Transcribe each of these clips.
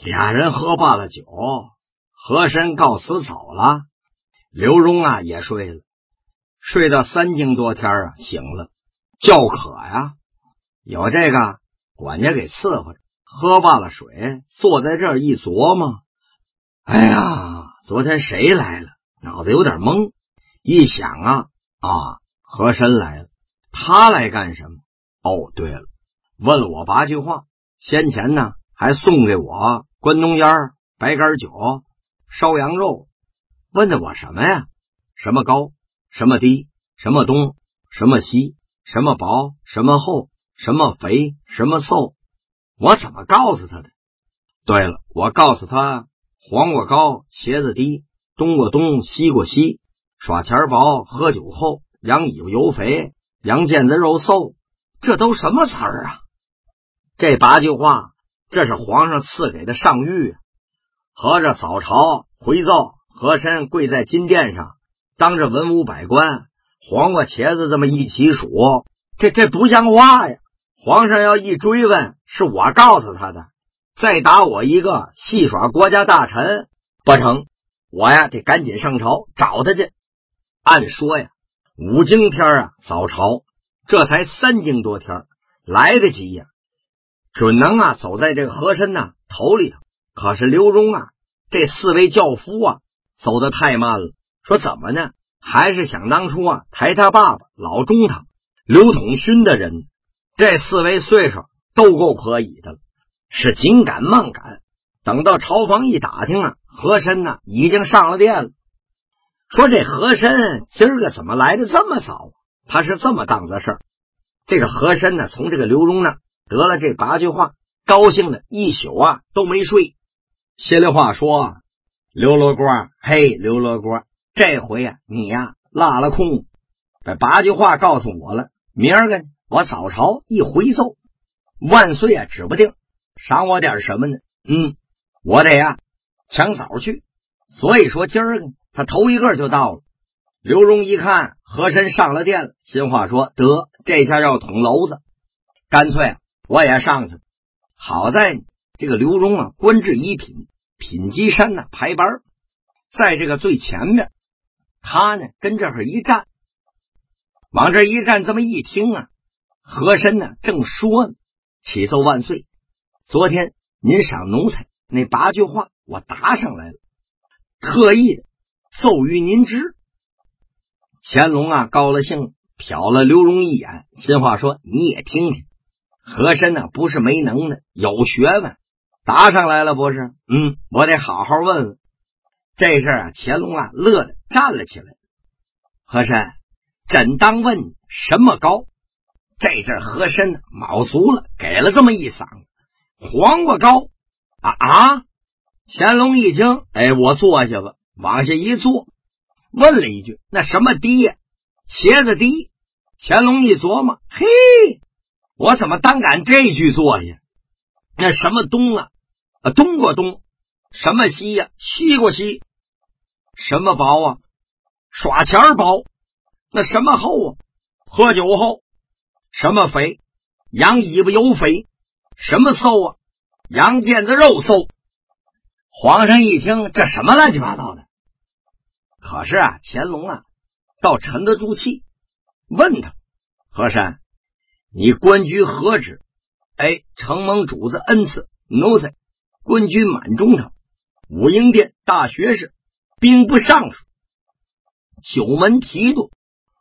俩人喝罢了酒，和珅告辞走了。刘荣啊也睡了，睡到3更多天啊，醒了，叫渴呀，有这个管家给伺候着，喝罢了水，坐在这儿一琢磨，哎呀，昨天谁来了？脑子有点懵。一想啊，和珅来了，他来干什么？哦，对了，问了我8句话，先前呢还送给我关东烟、白干酒、烧羊肉，问的我什么呀？什么高，什么低，什么东，什么西，什么薄，什么厚，什么肥，什么瘦，我怎么告诉他的？对了，我告诉他黄瓜高，茄子低，冬瓜冬，西瓜西，耍钱薄，喝酒厚，羊尾巴油肥，羊腱子肉瘦，这都什么词儿啊？这8句话，这是皇上赐给的上谕。合着早朝回奏，和珅跪在金殿上，当着文武百官，黄瓜茄子这么一起数，这不像话呀！皇上要一追问，是我告诉他的，再打我一个戏耍国家大臣，不成，我呀得赶紧上朝找他去。按说呀，5更天啊早朝，这才3更多天，来得及呀，准能啊走在这个和珅呐头里头。可是刘荣啊这4位轿夫啊走得太慢了，说怎么呢？还是想当初啊抬他爸爸老中堂刘统勋的人，这4位岁数都够可以的了，是紧赶慢赶。等到朝房一打听啊，和珅呢已经上了殿了。说这和珅今儿个怎么来的这么早？他是这么当的事儿。这个和珅呢从这个刘荣呢得了这8句话，高兴的一宿啊都没睡。心里话说，刘罗锅，嘿，刘罗锅，这回啊你呀落了空，这8句话告诉我了，明儿个我早朝一回奏，万岁啊指不定赏我点什么呢。我得呀抢早去。所以说今儿个他头一个就到了。刘荣一看和珅上了殿了，心话说，得，这下要捅娄子，干脆我也上去。好在这个刘荣啊官至一品，品级山呢排班，在这个最前面，他呢跟这儿一站，往这一站，这么一听啊，和珅呢正说呢，启奏万岁，昨天您赏奴才那8句话我答上来了，特意的奏于您知。乾隆啊高了兴，瞟了刘荣一眼，心话说，你也听听，和珅呢不是没能耐，有学问，答上来了不是？我得好好问问。这事儿啊，乾隆啊乐得站了起来。和珅，朕当问你什么高？这阵和珅卯足了，给了这么一嗓子，黄瓜高啊！乾隆一听，我坐下吧，往下一坐，问了一句，那什么低呀？茄子低。乾隆一琢磨，嘿，我怎么单赶这句坐下？那什么东啊？冬瓜冬。什么西呀？西瓜西。什么薄啊？耍钱薄。那什么厚啊？喝酒厚。什么肥？羊尾巴油肥。什么瘦啊？羊腱子肉瘦。皇上一听，这什么乱七八糟的？可是啊，乾隆啊倒沉得住气，问他，和珅，你官居何职？承蒙主子恩赐，奴才官居满中堂，武英殿大学士，兵部尚书，9门提督。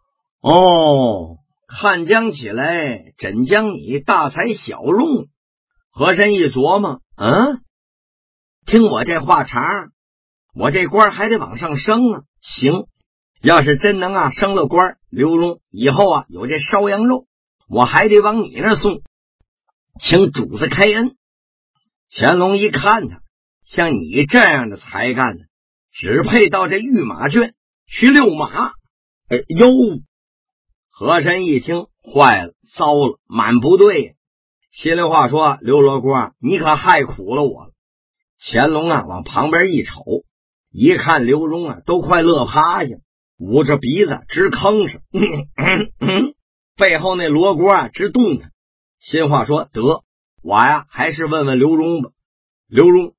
看将起来，怎将你大材小用？和珅一琢磨，听我这话茬，我这官还得往上升啊。行，要是真能啊升了官，刘荣以后啊有这烧羊肉，我还得往你那送，请主子开恩。乾隆一看他，像你这样的才干呢，只配到这御马圈去遛马。和珅一听，坏了，糟了，满不对呀。心里话说，刘罗锅，你可害苦了我了。乾隆啊往旁边一瞅，一看刘荣啊都快乐趴下，捂着鼻子直吭哧，背后那罗锅啊直动弹。心话说，得，我呀还是问问刘荣吧。刘荣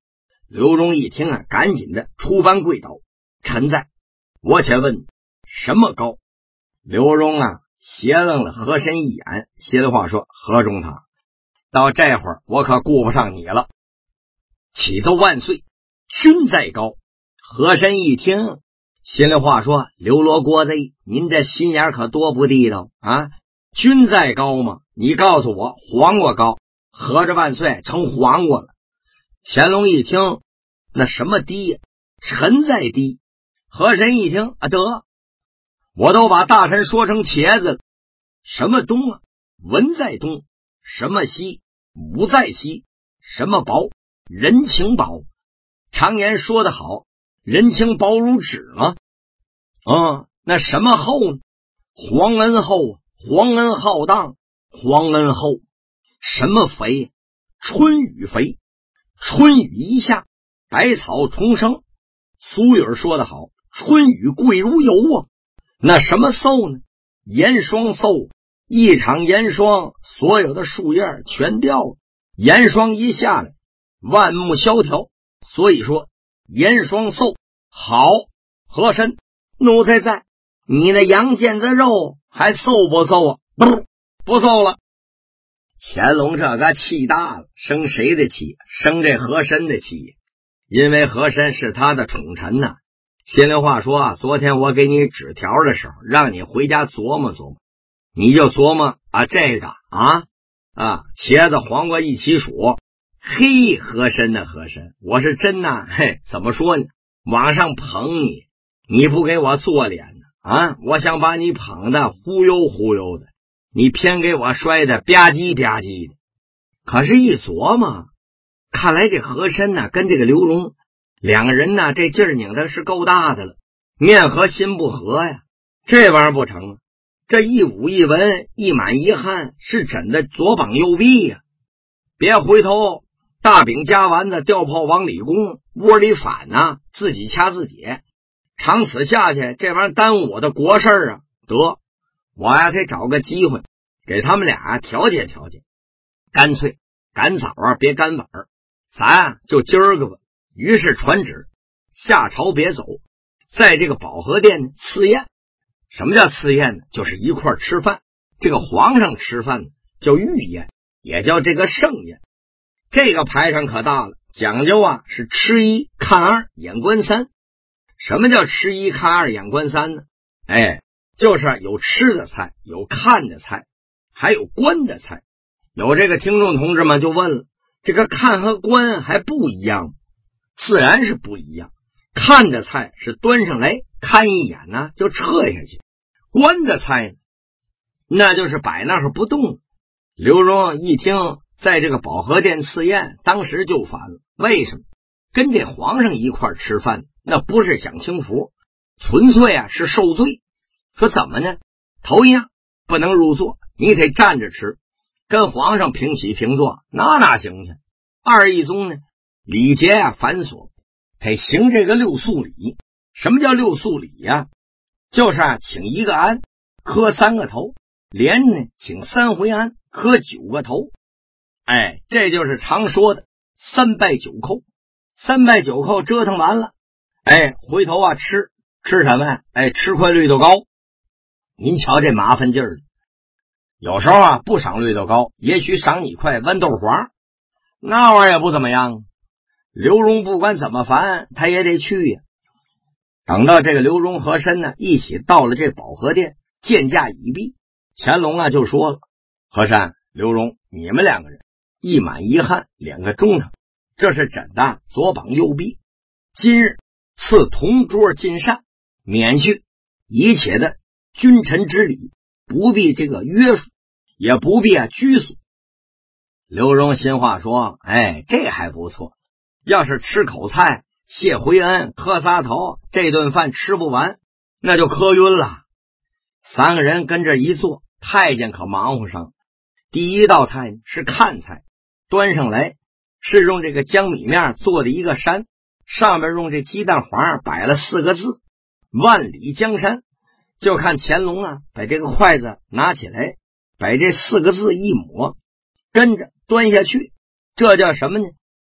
刘荣一听啊，赶紧的出班跪倒：“臣在，我且问什么高？”刘荣啊斜愣了和珅一眼，心里话说：“何中堂，到这会儿我可顾不上你了。启奏万岁，君在高。”和珅一听，心里话说：“刘罗国贼，您这心眼可多不地道啊！君在高吗？你告诉我，黄瓜高，合着万岁成黄瓜了。”乾隆一听，那什么低呀？臣在低。和珅一听啊，得，我都把大臣说成茄子了。什么东啊？文在东。什么西？武在西。什么薄？人情薄。常言说得好，人情薄如纸吗？那什么厚呢？皇恩厚，皇恩浩荡，皇恩厚。什么肥？春雨肥。春雨一下，百草重生。俗语说得好，春雨贵如油啊。那什么寿呢？严霜寿。一场严霜，所有的树叶全掉了，严霜一下来，万木萧条。所以说严霜寿好。和珅，奴才在，你那羊腱子肉还瘦不瘦啊？不瘦了。乾隆这个气大了，生谁的气？生这和珅的气。因为和珅是他的宠臣呐。心里话说啊，昨天我给你纸条的时候，让你回家琢磨琢磨，你就琢磨啊，这个茄子黄瓜一起数。嘿，和珅的和珅，我是真呐，怎么说呢？往上捧你，你不给我做脸呢我想把你捧的忽悠忽悠的，你偏给我摔的吧唧吧唧的。可是一琢磨，看来这和珅呢跟这个刘荣两个人呢，这劲儿拧的是够大的了，面和心不和呀，这玩意儿不成啊。这一武一文一满一汉是真的左膀右臂呀。别回头大饼夹丸子掉炮往里攻，窝里反呐，自己掐自己，长此下去这玩意儿耽误我的国事啊。得，我呀得找个机会给他们俩调解调解，干脆赶早别赶晚咱就今儿个吧。于是传旨下朝别走，在这个保和殿赐宴。什么叫赐宴呢？就是一块吃饭。这个皇上吃饭叫御宴，也叫这个盛宴。这个排场可大了，讲究是吃一看二眼观三。什么叫吃一看二眼观三呢？就是有吃的菜，有看的菜，还有观的菜。有这个听众同志们就问了，这个看和观还不一样吗？自然是不一样。看的菜是端上来看一眼呢就撤下去，观的菜呢那就是摆那儿不动。刘荣一听在这个保和殿赐宴，当时就烦了。为什么？跟这皇上一块吃饭，那不是享清福，纯粹是受罪。说怎么呢？头一样不能入座，你得站着吃，跟皇上平起平坐，哪行去？二一宗呢，礼节繁琐，得行这个六肃礼。什么叫六肃礼呀？就是请一个安，磕三个头，连呢请三回安，磕9个头。这就是常说的三拜九叩。三拜九叩折腾完了，回头吃什么呀？吃块绿豆糕。您瞧这麻烦劲儿，有时候不赏绿豆糕，也许赏你一块豌豆黄，那玩意儿也不怎么样。刘荣不管怎么烦，他也得去呀。等到这个刘荣和珅呢一起到了这保和殿，见驾已毕，乾隆就说了：“和珅、刘荣，你们两个人一满一汉2个中堂，这是朕的左膀右臂。今日赐同桌进膳，免去一切的君臣之礼，不必这个约束，也不必拘束。”刘荣心话说：“这还不错。要是吃口菜，谢回恩，磕仨头，这顿饭吃不完，那就磕晕了。”3个人跟这一坐，太监可忙活上。第一道菜是看菜，端上来是用这个江米面做的一个山，上面用这鸡蛋黄摆了4个字：万里江山。就看乾隆把这个筷子拿起来，把这4个字一抹，跟着端下去。这叫什么呢？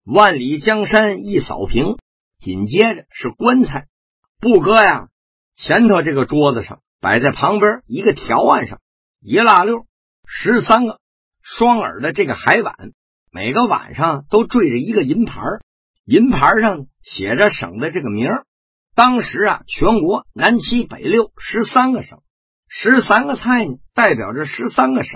万里江山一扫平，紧接着是棺材。布搁呀，前头这个桌子上摆在旁边一个条案上，一拉溜13个双耳的这个海碗，每个碗上都坠着一个银牌，银牌上写着省的这个名。当时啊，全国南七北六13个省，13个菜呢，代表着13个省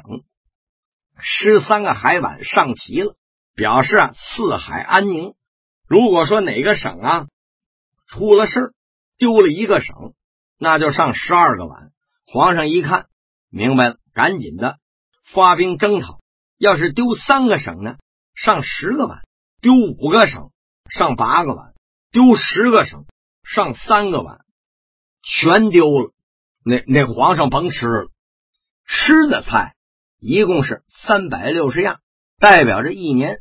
，13个海碗上齐了，表示啊四海安宁。如果说哪个省啊出了事，丢了一个省，那就上12个碗。皇上一看明白了，赶紧的发兵征讨。要是丢3个省呢，上10个碗；丢5个省，上8个碗；丢10个省，上3个碗。全丢了，那皇上甭吃了。吃的菜一共是360样，代表着一年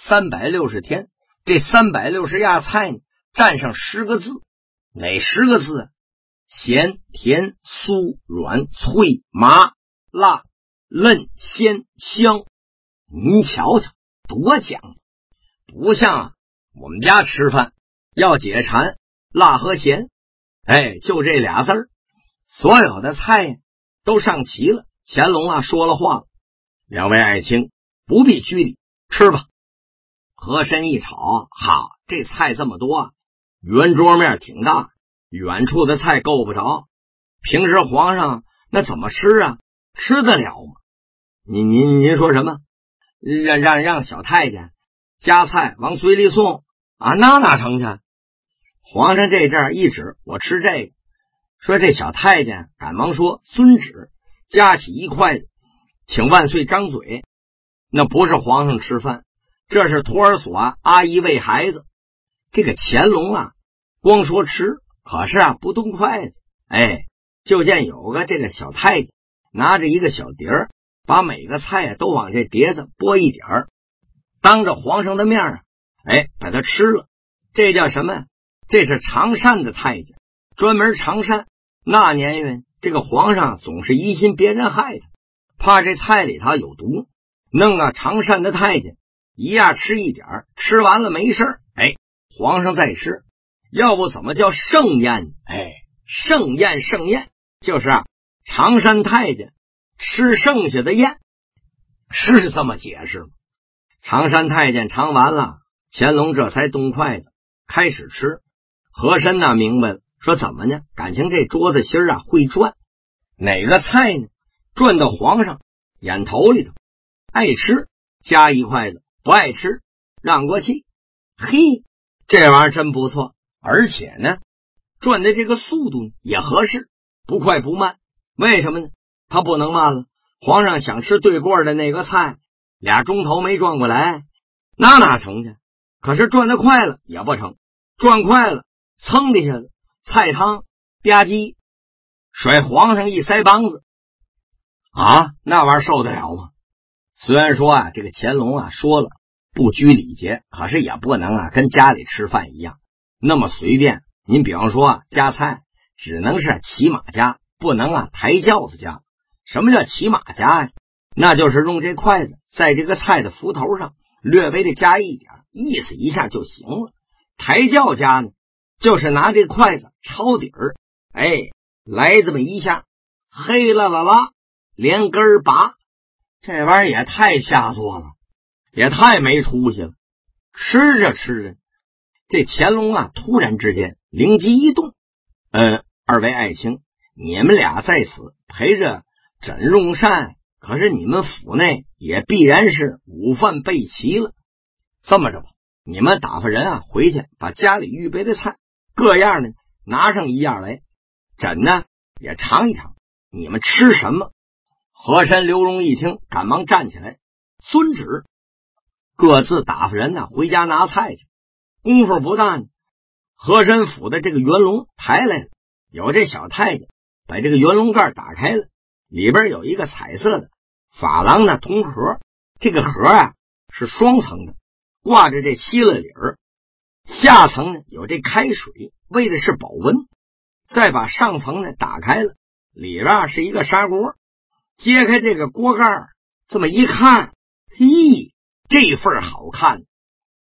360天。这360样菜呢，占上10个字。哪10个字啊？咸、甜、酥、软、脆、麻、辣、嫩、鲜、香。您瞧瞧多讲究，不像啊我们家吃饭要解馋，辣和咸，就这俩字儿。所有的菜都上齐了。乾隆啊说了话了，两位爱卿不必拘礼，吃吧。和珅一瞅，好，这菜这么多，圆桌面挺大，远处的菜够不着，平时皇上那怎么吃啊？吃得了吗？您说什么？让小太监夹菜往嘴里送啊？那哪成去？皇上这阵儿一指，我吃这个。说这小太监赶忙说遵旨，夹起一筷子，请万岁张嘴。那不是皇上吃饭，这是托儿所阿姨喂孩子。这个乾隆啊光说吃，可是啊不动筷子。就见有个这个小太监拿着一个小碟儿，把每个菜都往这碟子拨一点儿，当着皇上的面啊把它吃了。这叫什么？这是尝膳的太监，专门尝膳。那年月这个皇上总是疑心别人害他，怕这菜里头有毒，弄个尝膳的太监一样吃一点，吃完了没事皇上再吃。要不怎么叫盛宴？盛宴就是啊尝膳太监吃剩下的宴，是这么解释吗？尝膳太监尝完了，乾隆这才动筷子开始吃。和珅呢明白了，说怎么呢？感情这桌子心啊会转，哪个菜呢转到皇上眼头里头，爱吃加一筷子，不爱吃让过去。这玩意儿真不错，而且呢转的这个速度也合适，不快不慢。为什么呢？他不能慢了，皇上想吃对过的那个菜，2钟头没转过来，那哪成去？可是转得快了也不成，转快了蹭地下了，菜汤吧唧甩皇上一腮帮子啊，那玩意儿受得了吗？虽然说啊这个乾隆啊说了不拘礼节，可是也不能啊跟家里吃饭一样那么随便。您比方说啊夹菜只能是骑马夹，不能啊抬轿子夹。什么叫骑马夹呀？那就是用这筷子在这个菜的斧头上略微的加一点，意思一下就行了。抬轿夹呢，就是拿这筷子抄底儿，来这么一下，黑啦啦啦连根儿拔。这玩意儿也太下作了，也太没出息了。吃着吃着，这乾隆啊突然之间灵机一动，二位爱卿，你们俩在此陪着枕用膳，可是你们府内也必然是午饭备齐了。这么着吧，你们打发人啊回去把家里预备的菜各样呢拿上一样来，枕呢也尝一尝，你们吃什么？和珅、刘荣一听赶忙站起来，遵旨。各自打发人呢回家拿菜去。功夫不大呢，和珅府的这个圆笼抬来了，有这小太监把这个圆笼盖打开了，里边有一个彩色的珐琅的铜盒，这个盒啊是双层的，挂着这锡了里儿，下层呢有这开水，为的是保温。再把上层呢打开了，里边是一个砂锅，揭开这个锅盖，这么一看，这份好看，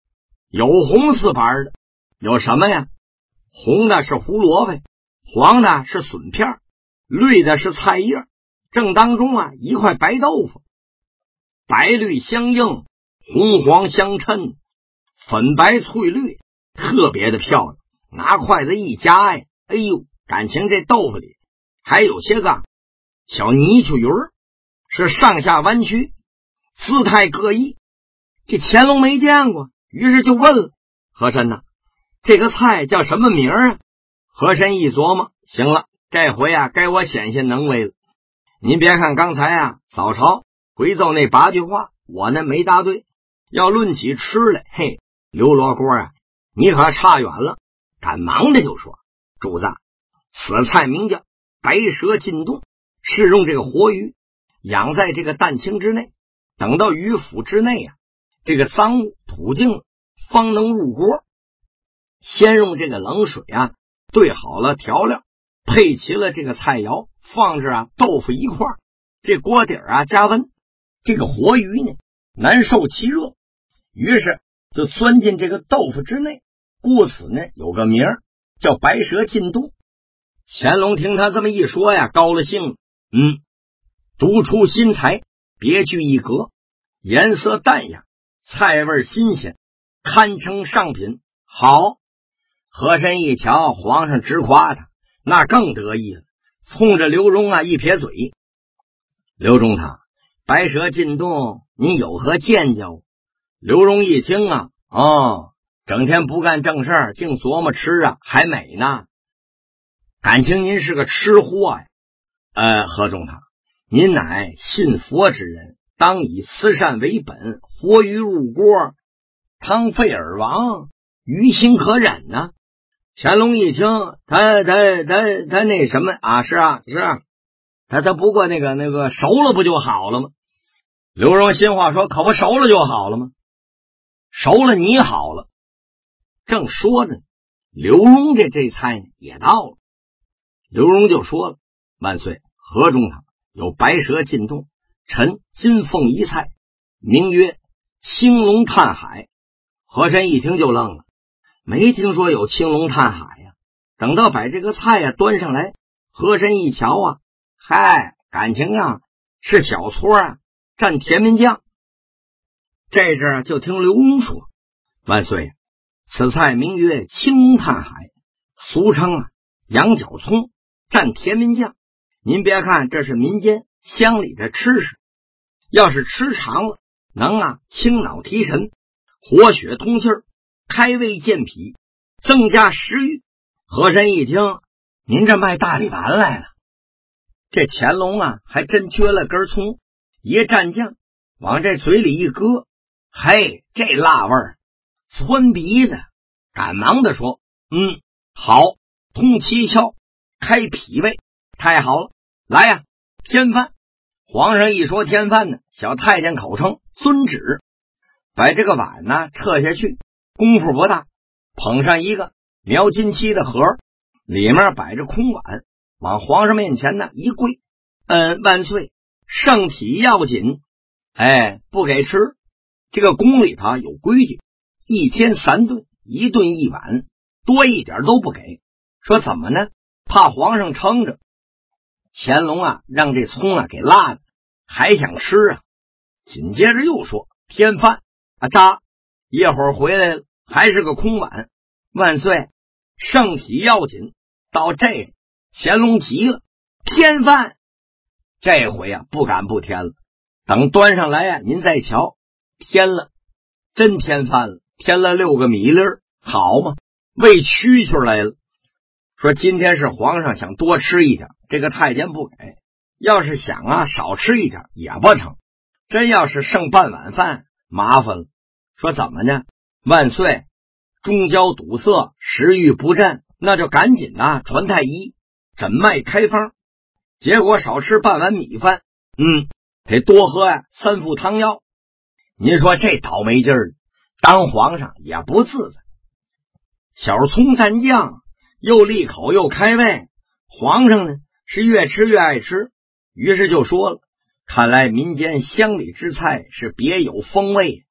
有红四盘的，有什么呀？红的是胡萝卜，黄的是笋片，绿的是菜叶，正当中啊一块白豆腐，白绿相映，红黄相衬，粉白翠绿，特别的漂亮。拿筷子一夹呀，哎呦，感情这豆腐里还有些个小泥鳅鱼儿，是上下弯曲，姿态各异。这乾隆没见过，于是就问了和珅呐，这个菜叫什么名啊？和珅一琢磨，行了，这回啊该我显现能为了。您别看刚才啊早朝回奏那8句话，我呢没答对。要论起吃来，嘿，刘罗锅啊，你可差远了。赶忙的就说，主子，此菜名叫白蛇进洞，是用这个活鱼养在这个蛋清之内，等到鱼腹之内啊，这个脏物吐净了，方能入锅。先用这个冷水啊兑好了调料，配齐了这个菜肴，放着啊豆腐一块，这锅底啊加温，这个活鱼呢难受其热，于是就钻进这个豆腐之内，故此呢有个名叫白蛇进洞。乾隆听他这么一说呀，高了兴了，独出新材，别具一格，颜色淡雅，菜味新鲜，堪称上品。好，和珅一瞧皇上直夸他，那更得意了，冲着刘荣啊一撇嘴，刘中堂，白蛇进洞您有何见教？刘荣一听啊，整天不干正事儿，净琢磨吃啊，还美呢。感情您是个吃货呀。何中堂，您乃信佛之人，当以慈善为本，活鱼入锅，汤沸而亡，于心可忍呢。乾隆一听，他那什么啊，是啊，他不过那个熟了不就好了吗？刘荣心话说，可不熟了就好了吗？熟了你好了。正说着，刘荣这菜呢也到了。刘荣就说了，万岁，何中堂，有白蛇进洞，臣金凤一菜，名曰青龙探海。和珅一听就愣了，没听说有青龙探海呀。等到把这个菜呀端上来，和珅一瞧啊，嗨，感情啊是小撮啊蘸甜面酱。这阵就听刘荣说，万岁，此菜名曰青龙探海，俗称啊羊角葱蘸甜面酱。您别看这是民间乡里的吃食，要是吃长了，能啊清脑提神，活血通气儿，开胃健脾，增加食欲。和珅一听，您这卖大力丸来了。这乾隆啊还真撅了根葱，一蘸酱往这嘴里一搁，嘿，这辣味儿窜鼻子，赶忙的说，好，通七窍，开脾胃，太好了，来呀，添饭。皇上一说添饭呢，小太监口称遵旨，把这个碗呢撤下去，功夫不大，捧上一个描金漆的盒，里面摆着空碗，往皇上面前呢一跪，万岁，圣体要紧，不给吃。这个宫里头有规矩，一天3顿，1顿1碗，多一点都不给。说怎么呢？怕皇上撑着。乾隆啊让这葱啊给辣的，还想吃啊。紧接着又说添饭啊，扎一会儿回来了，还是个空碗。万岁，圣体要紧。到这里乾隆急了，添饭。这回啊不敢不添了，等端上来啊您再瞧，添了，真添饭了，添了6个米粒儿，好嘛，喂蛐蛐来了。说今天是皇上想多吃一点，这个太监不给，要是想啊少吃一点也不成，真要是剩半碗饭麻烦了。说怎么呢？万岁，中焦堵塞，食欲不振，那就赶紧啊传太医诊脉开方，结果少吃半碗米饭，得多喝呀3副汤药。您说这倒霉劲儿，当皇上也不自在。小葱蘸酱又利口又开胃，皇上呢是越吃越爱吃，于是就说了，看来民间乡里之菜是别有风味，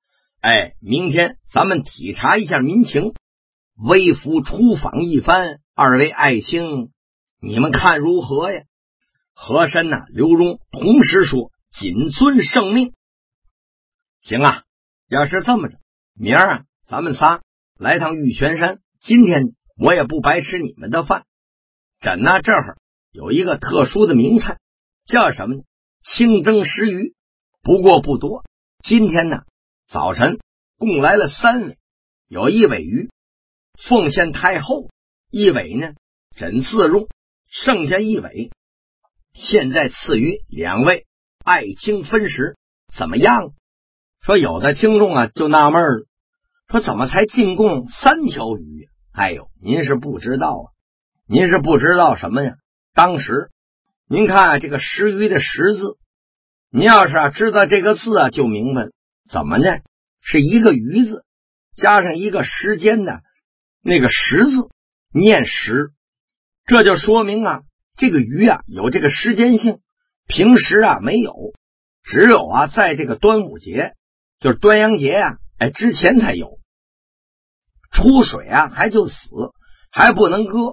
明天咱们体察一下民情，微服出访一番，二位爱卿你们看如何呀？和珅刘荣同时说谨遵圣命。行啊，要是这么着，明儿咱们仨来趟玉泉山，今天我也不白吃你们的饭。朕这儿有一个特殊的名菜，叫什么呢？清蒸石鱼，不过不多。今天早晨共来了3尾，有1尾鱼奉献太后，1尾呢朕自用，剩下1尾现在赐予2位爱卿分食，怎么样？说有的听众就纳闷了，说怎么才进贡3条鱼呀？哎呦，您是不知道您是不知道什么呀？当时您看这个石鱼的石字，您要是知道这个字就明白了，怎么呢？是一个鱼字加上一个时间的那个时字，念时，这就说明这个鱼有这个时间性，平时没有，只有在这个端午节，就是端阳节之前才有。出水还就死，还不能割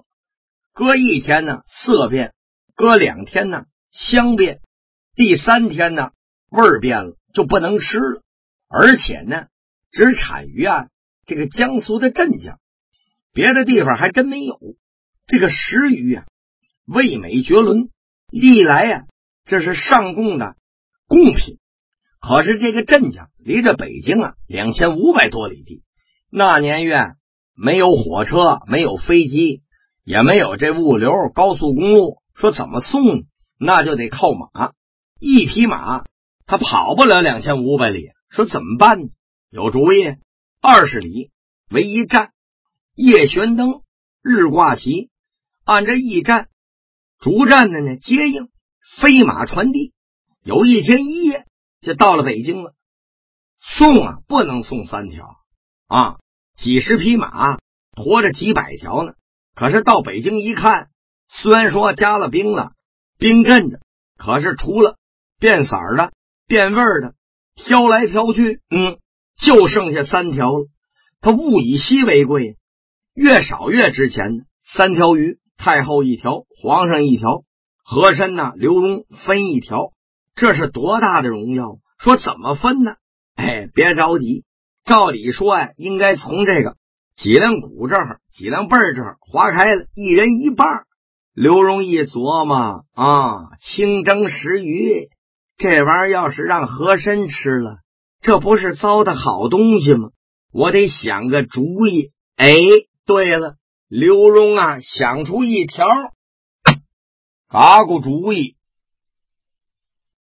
1天色变，割2天香变，第3天味儿变了，就不能吃了。而且只产于这个江苏的镇江，别的地方还真没有。这个石鱼味美绝伦，历来这是上贡的贡品。可是这个镇江离着北京2500多里地，那年月没有火车，没有飞机，也没有这物流高速公路，说怎么送呢？那就得靠马，一匹马他跑不了2500里，说怎么办呢？有主意，20里为一站，夜悬灯，日挂旗，按这一站逐站的接应，飞马传递，有1天1夜就到了北京了。送不能送3条几十匹马驮着几百条呢。可是到北京一看，虽然说加了冰了，冰镇着，可是除了变色的变味的挑来挑去就剩下3条了。他物以稀为贵，越少越值钱。3条鱼，太后1条，皇上1条，和珅刘荣分1条，这是多大的荣耀！说怎么分呢？别着急，照理说应该从这个脊梁骨这儿、脊梁背这儿划开了，1人1半。刘荣一琢磨清蒸石鱼这玩意儿要是让和珅吃了，这不是糟蹋好东西吗？我得想个主意。对了，刘荣想出1条嘎咕主意，